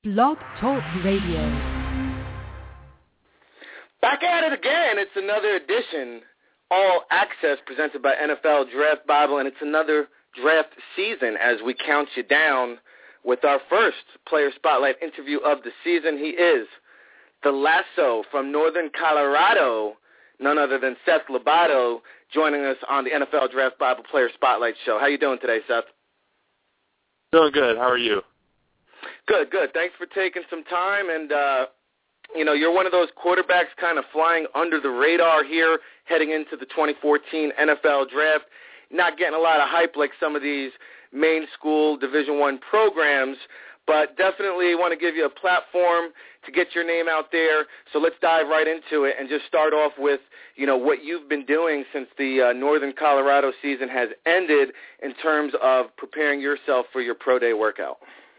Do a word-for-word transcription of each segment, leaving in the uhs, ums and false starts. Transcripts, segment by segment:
Blog Talk Radio. Back at it again. It's another edition, All Access, presented by N F L Draft Bible, and it's another draft season as we count you down with our first Player Spotlight interview of the season. He is the Lasso from Northern Colorado, none other than Seth Lobato, joining us on the N F L Draft Bible Player Spotlight show. How you doing today, Seth? Doing good. How are you? Good, good. Thanks for taking some time. And, uh, you know, you're one of those quarterbacks kind of flying under the radar here heading into the twenty fourteen N F L Draft. Not getting a lot of hype like some of these main school Division One programs, but definitely want to give you a platform to get your name out there. So let's dive right into it and just start off with, you know, what you've been doing since the uh, Northern Colorado season has ended in terms of preparing yourself for your pro day workout.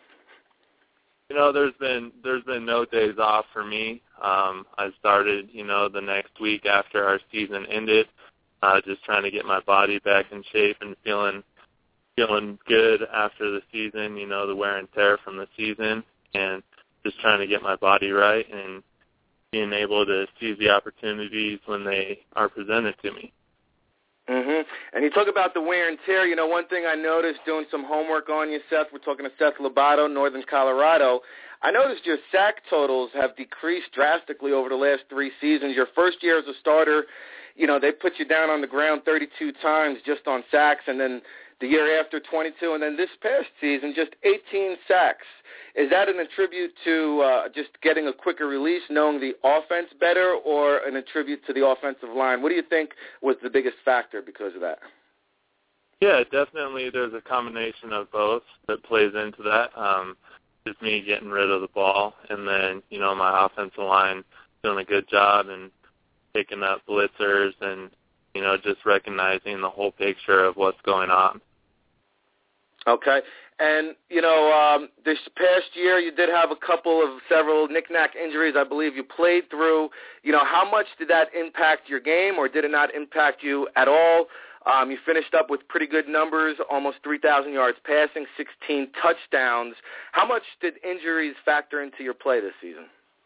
You know, there's been there's been no days off for me. Um, I started, you know, the next week after our season ended, uh, just trying to get my body back in shape and feeling feeling good after the season, you know, the wear and tear from the season, and just trying to get my body right and being able to seize the opportunities when they are presented to me. Mm-hmm. And you talk about the wear and tear. You know, one thing I noticed doing some homework on you, Seth, we're talking to Seth Lobato, Northern Colorado. I noticed your sack totals have decreased drastically over the last three seasons. Your first year as a starter, you know, they put you down on the ground thirty-two times just on sacks, and then the year after twenty-two, and then this past season, just eighteen sacks. Is that an attribute to uh, just getting a quicker release, knowing the offense better, or an attribute to the offensive line? What do you think was the biggest factor because of that? Yeah, definitely there's a combination of both that plays into that. Um, just me getting rid of the ball, and then, you know, my offensive line doing a good job and picking up blitzers and, you know, just recognizing the whole picture of what's going on. Okay. And, you know, um, this past year you did have a couple of several knick-knack injuries I believe you played through. You know, how much did that impact your game, or did it not impact you at all? Um, you finished up with pretty good numbers, almost three thousand yards passing, sixteen touchdowns. How much did injuries factor into your play this season?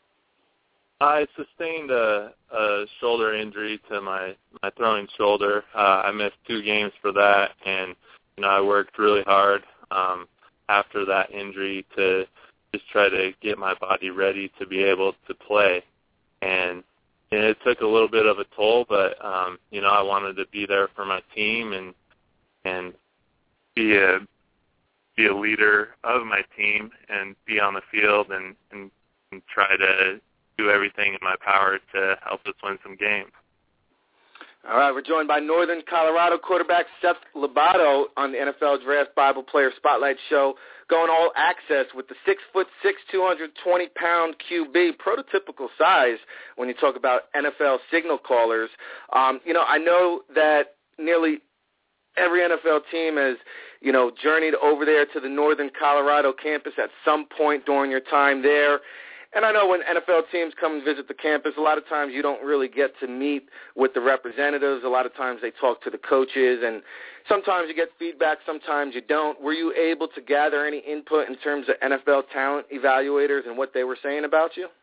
I sustained a, a shoulder injury to my, my throwing shoulder. Uh, I missed two games for that, and, you know, I worked really hard um, after that injury to just try to get my body ready to be able to play. And, and it took a little bit of a toll, but, um, you know, I wanted to be there for my team and and be a, be a leader of my team and be on the field and, and, and try to do everything in my power to help us win some games. All right, we're joined by Northern Colorado quarterback Seth Lobato on the N F L Draft Bible Player Spotlight show, going all access with the six foot six, two hundred twenty pound Q B, prototypical size when you talk about N F L signal callers. Um, you know, I know that nearly every N F L team has, you know, journeyed over there to the Northern Colorado campus at some point during your time there. And I know when N F L teams come and visit the campus, a lot of times you don't really get to meet with the representatives. A lot of times they talk to the coaches, and sometimes you get feedback, sometimes you don't. Were you able to gather any input in terms of N F L talent evaluators and what they were saying about you?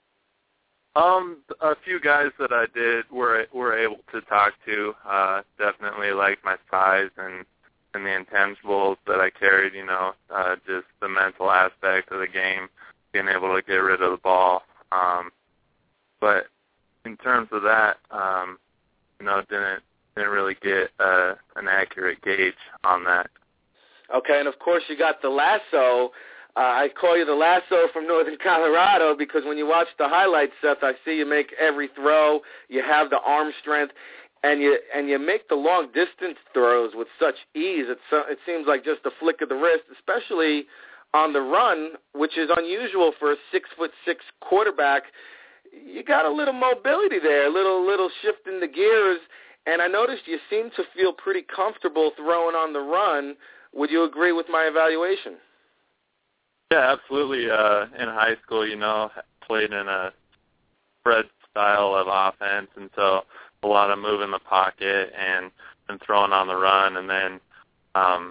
Um, a few guys that I did were were able to talk to. Uh, definitely liked my size and and the intangibles that I carried. You know, uh, just the mental aspect of the game, being able to get rid of the ball. Um, but in terms of that, um, you know, didn't didn't really get uh, an accurate gauge on that. Okay, and of course you got the Lasso. Uh, I call you the Lasso from Northern Colorado because when you watch the highlights, Seth, I see you make every throw. You have the arm strength, and you and you make the long distance throws with such ease. It's uh, it seems like just a flick of the wrist, especially on the run, which is unusual for a six foot six quarterback. You got a little mobility there, a little little shift in the gears, and I noticed you seem to feel pretty comfortable throwing on the run. Would you agree with my evaluation? Yeah, absolutely. Uh, in high school, you know, played in a spread style of offense, and so a lot of moving the pocket and, and throwing on the run, and then um,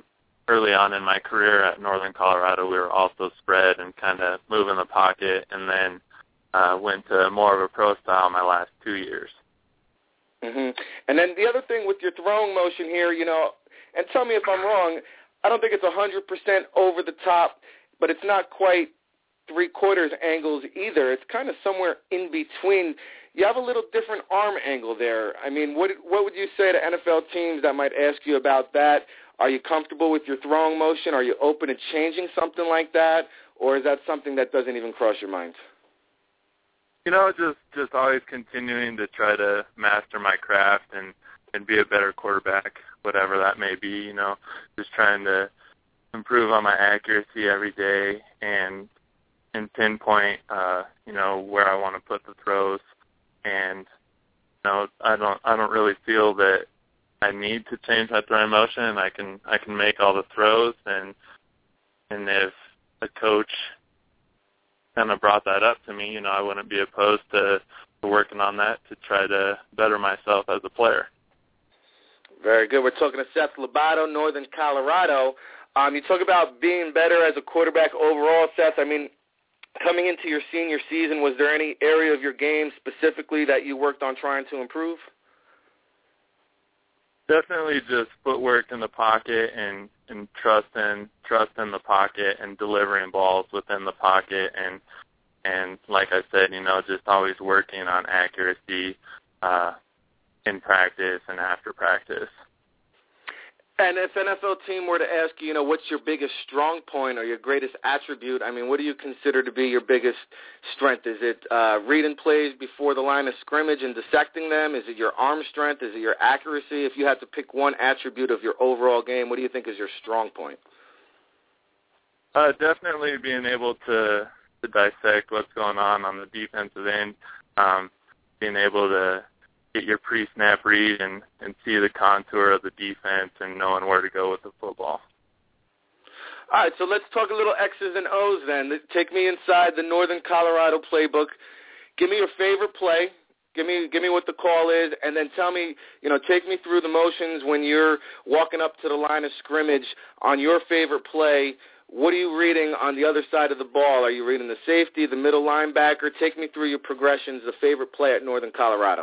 early on in my career at Northern Colorado, we were also spread and kind of move in the pocket, and then uh, went to more of a pro style my last two years. Mm-hmm. And then the other thing with your throwing motion here, you know, and tell me if I'm wrong, I don't think it's one hundred percent over the top, but it's not quite three-quarters angles either. It's kind of somewhere in between. You have a little different arm angle there. I mean, what what would you say to N F L teams that might ask you about that? Are you comfortable with your throwing motion? Are you open to changing something like that? Or is that something that doesn't even cross your mind? You know, just, just always continuing to try to master my craft and, and be a better quarterback, whatever that may be, you know, just trying to improve on my accuracy every day and and pinpoint, uh, you know, where I want to put the throws. And, you know, I don't I don't really feel that I need to change my throwing motion. I can I can make all the throws, and and if a coach kind of brought that up to me, you know, I wouldn't be opposed to, to working on that to try to better myself as a player. Very good. We're talking to Seth Lobato, Northern Colorado. Um, you talk about being better as a quarterback overall, Seth. I mean, coming into your senior season, was there any area of your game specifically that you worked on trying to improve? Definitely just footwork in the pocket and, and trust in trust in the pocket and delivering balls within the pocket, and and like I said, you know, just always working on accuracy uh, in practice and after practice. And if an N F L team were to ask you, you know, what's your biggest strong point or your greatest attribute, I mean, what do you consider to be your biggest strength? Is it uh, reading plays before the line of scrimmage and dissecting them? Is it your arm strength? Is it your accuracy? If you had to pick one attribute of your overall game, what do you think is your strong point? Uh, definitely being able to, to dissect what's going on on the defensive end, um, being able to get your pre-snap read and, and see the contour of the defense and knowing where to go with the football. All right, so let's talk a little X's and O's then. Take me inside the Northern Colorado playbook. Give me your favorite play. Give me give me what the call is, and then tell me, you know, take me through the motions when you're walking up to the line of scrimmage on your favorite play. What are you reading on the other side of the ball? Are you reading the safety, the middle linebacker? Take me through your progressions, the favorite play at Northern Colorado.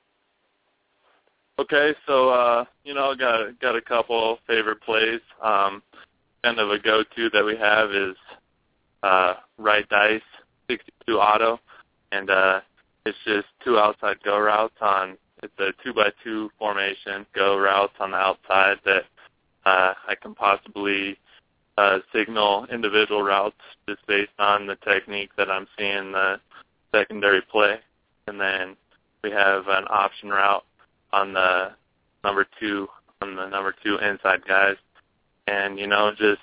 Okay, so uh, you know, got got a couple favorite plays. Um, kind of a go-to that we have is uh, right dice, sixty-two auto, and uh, it's just two outside go routes on. It's a two by two formation, go routes on the outside that uh, I can possibly uh, signal individual routes just based on the technique that I'm seeing the secondary play, and then we have an option route on the number two, on the number two inside guys. And, you know, just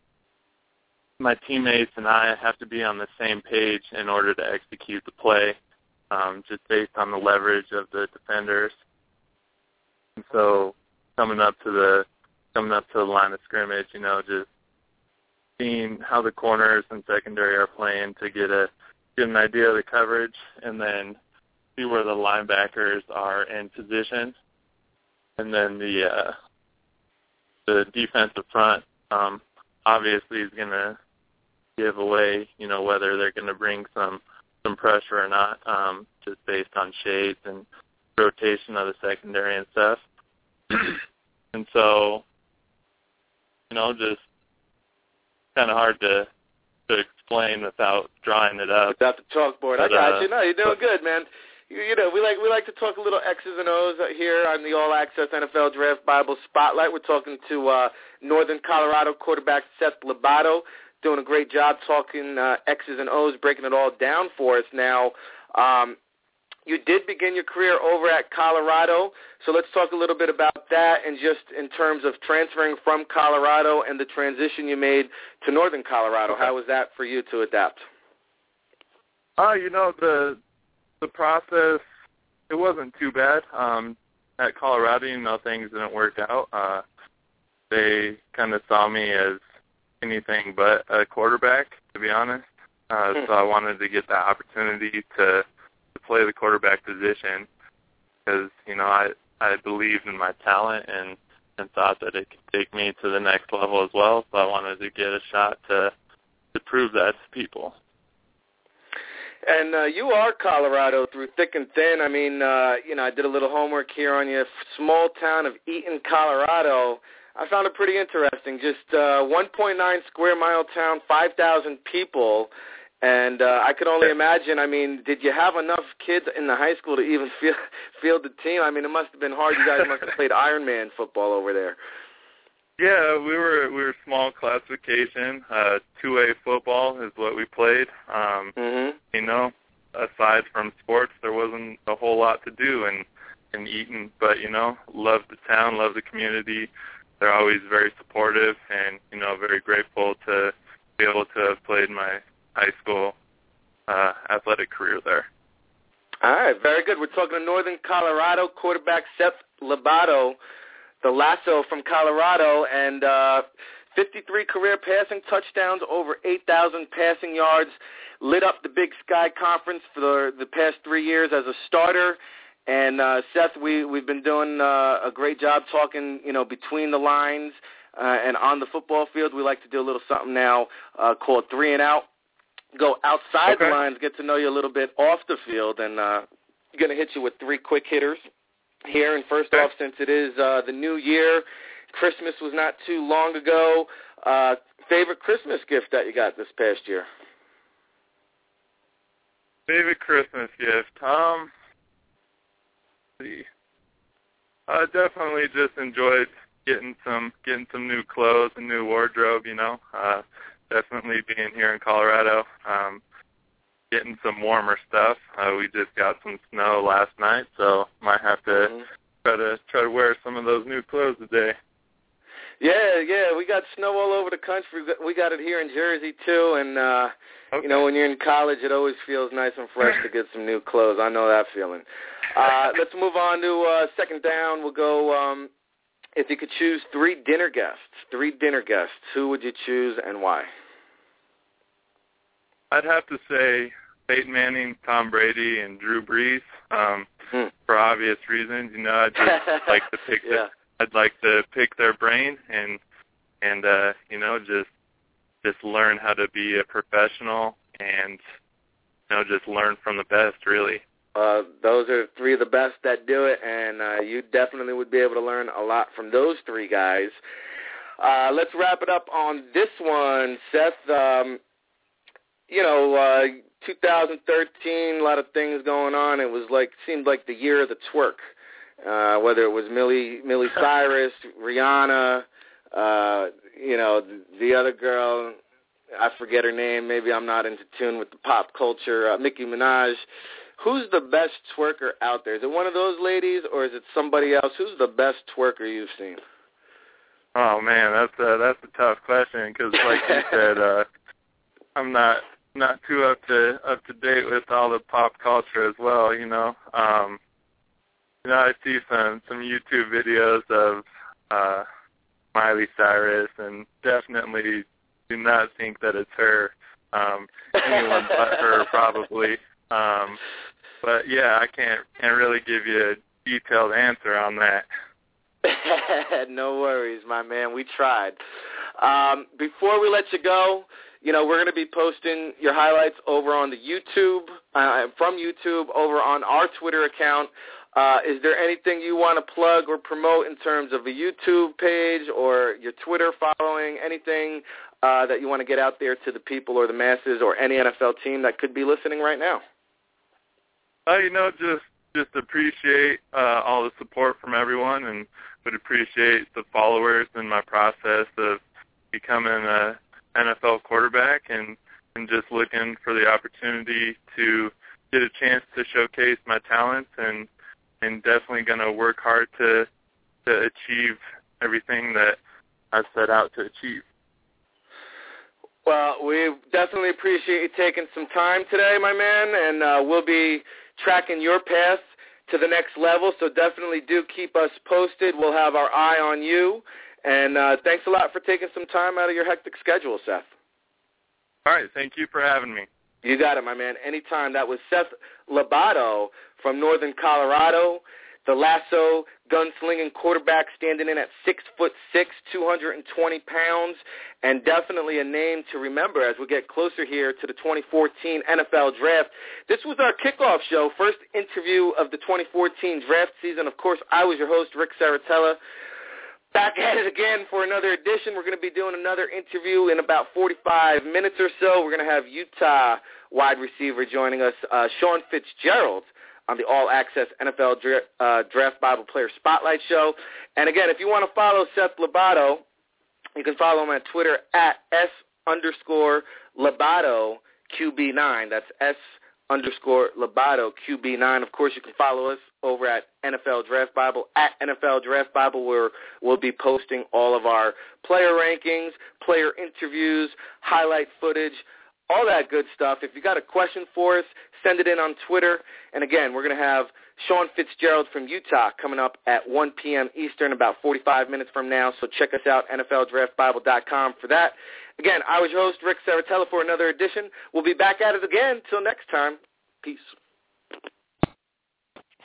my teammates and I have to be on the same page in order to execute the play, um, just based on the leverage of the defenders. And so coming up to the coming up to the line of scrimmage, you know, just seeing how the corners and secondary are playing to get a get an idea of the coverage, and then see where the linebackers are in position, and then the uh, the defensive front um, obviously is going to give away, you know, whether they're going to bring some some pressure or not, um, just based on shades and rotation of the secondary and stuff. And so, you know, just kind of hard to to explain without drawing it up. Without the chalkboard, but, I got uh, you. No, you're doing good, man. You know, we like we like to talk a little X's and O's here on the All Access N F L Draft Bible Spotlight. We're talking to uh, Northern Colorado quarterback Seth Lobato, doing a great job talking uh, X's and O's, breaking it all down for us. Now, um, you did begin your career over at Colorado, so let's talk a little bit about that, and just in terms of transferring from Colorado and the transition you made to Northern Colorado. How was that for you to adapt? Uh, you know, the the process, it wasn't too bad. Um, at Colorado, you know, things didn't work out. Uh, they kind of saw me as anything but a quarterback, to be honest. Uh, so I wanted to get that opportunity to, to play the quarterback position because, you know, I, I believed in my talent and, and thought that it could take me to the next level as well. So I wanted to get a shot to to prove that to people. And uh, you are Colorado through thick and thin. I mean, uh, you know, I did a little homework here on you. Small town of Eaton, Colorado. I found it pretty interesting. Just uh, one point nine square mile town, five thousand people. And uh, I could only imagine, I mean, did you have enough kids in the high school to even field, field the team? I mean, it must have been hard. You guys must have played Ironman football over there. Yeah, we were we were small classification. Uh, two-A football is what we played. Um, mm-hmm. You know, aside from sports, there wasn't a whole lot to do in, in Eaton. But, you know, loved the town, loved the community. They're always very supportive and, you know, very grateful to be able to have played my high school uh, athletic career there. All right, very good. We're talking to Northern Colorado quarterback Seth Lobato, the Lasso from Colorado, and uh, fifty-three career passing touchdowns, over eight thousand passing yards, lit up the Big Sky Conference for the, the past three years as a starter. And, uh, Seth, we, we've been doing uh, a great job talking, you know, between the lines uh, and on the football field. We like to do a little something now uh, called Three and Out. Go outside okay. the lines, get to know you a little bit off the field, and uh, going to hit you with three quick hitters here. And first okay. off, since it is uh, the new year, Christmas was not too long ago, uh, favorite Christmas gift that you got this past year? Favorite Christmas gift? Um, let's see. I definitely just enjoyed getting some getting some new clothes and new wardrobe, you know. Uh, definitely being here in Colorado, um, getting some warmer stuff. Uh, we just got some snow last night, so might have to mm-hmm. try to try to wear some of those new clothes today. Yeah, yeah, we got snow all over the country. We got it here in Jersey too, and uh, okay. you know, when you're in college, it always feels nice and fresh to get some new clothes. I know that feeling. Uh, let's move on to uh, second down. We'll go. Um, if you could choose three dinner guests, three dinner guests, who would you choose and why? I'd have to say Peyton Manning, Tom Brady, and Drew Brees, um, hmm. for obvious reasons. You know, I'd just like to pick. yeah. The, I'd like to pick their brain and and uh, you know just just learn how to be a professional and you know just learn from the best, really. Uh, those are three of the best that do it, and uh, you definitely would be able to learn a lot from those three guys. Uh, let's wrap it up on this one, Seth. Um, you know, uh, two thousand thirteen, a lot of things going on. It was like seemed like the year of the twerk. Uh, whether it was Millie Millie Cyrus, Rihanna, uh, you know, the, the other girl, I forget her name. Maybe I'm not into tune with the pop culture. Uh, Nicki Minaj. Who's the best twerker out there? Is it one of those ladies, or is it somebody else? Who's the best twerker you've seen? Oh man, that's a, that's a tough question because, like you said, uh, I'm not not too up to up to date with all the pop culture as well. You know, um, you know, I see some some YouTube videos of uh, Miley Cyrus, and definitely do not think that it's her. Um, anyone but her, probably. Um, but yeah, I can't can't really give you a detailed answer on that. No worries, my man. We tried. Um, before we let you go, you know, we're going to be posting your highlights over on the YouTube, uh, from YouTube over on our Twitter account. Uh, is there anything you want to plug or promote in terms of a YouTube page or your Twitter following, anything uh, that you want to get out there to the people or the masses or any N F L team that could be listening right now? Uh, you know, just just appreciate uh, all the support from everyone, and would appreciate the followers in my process of becoming a N F L quarterback, and, and just looking for the opportunity to get a chance to showcase my talents, and and definitely going to work hard to to achieve everything that I've set out to achieve. Well, we definitely appreciate you taking some time today, my man, and uh, we'll be tracking your path to the next level, so definitely do keep us posted. We'll have our eye on you, and uh, thanks a lot for taking some time out of your hectic schedule, Seth. All right, thank you for having me. You got it, my man. Anytime. That was Seth Lobato from Northern Colorado. the lasso gunslinging quarterback standing in at six foot six, two hundred twenty pounds, and definitely a name to remember as we get closer here to the twenty fourteen N F L Draft. This was our kickoff show, first interview of the twenty fourteen draft season. Of course, I was your host, Rick Saratella. Back at it again for another edition. We're going to be doing another interview in about forty-five minutes or so. We're going to have Utah wide receiver joining us, uh, Sean Fitzgerald, on the All Access N F L Dra- uh, Draft Bible Player Spotlight Show. And again, if you want to follow Seth Labato, you can follow him on Twitter at S underscore Labato Q B nine. That's S underscore Labato Q B nine. Of course, you can follow us over at N F L Draft Bible, at N F L Draft Bible, where we'll be posting all of our player rankings, player interviews, highlight footage, all that good stuff. If you got a question for us, send it in on Twitter. And again, we're going to have Sean Fitzgerald from Utah coming up at one p.m. Eastern, about forty-five minutes from now. So check us out, N F L Draft Bible dot com for that. Again, I was your host, Rick Saratella, for another edition. We'll be back at it again. Till next time, peace.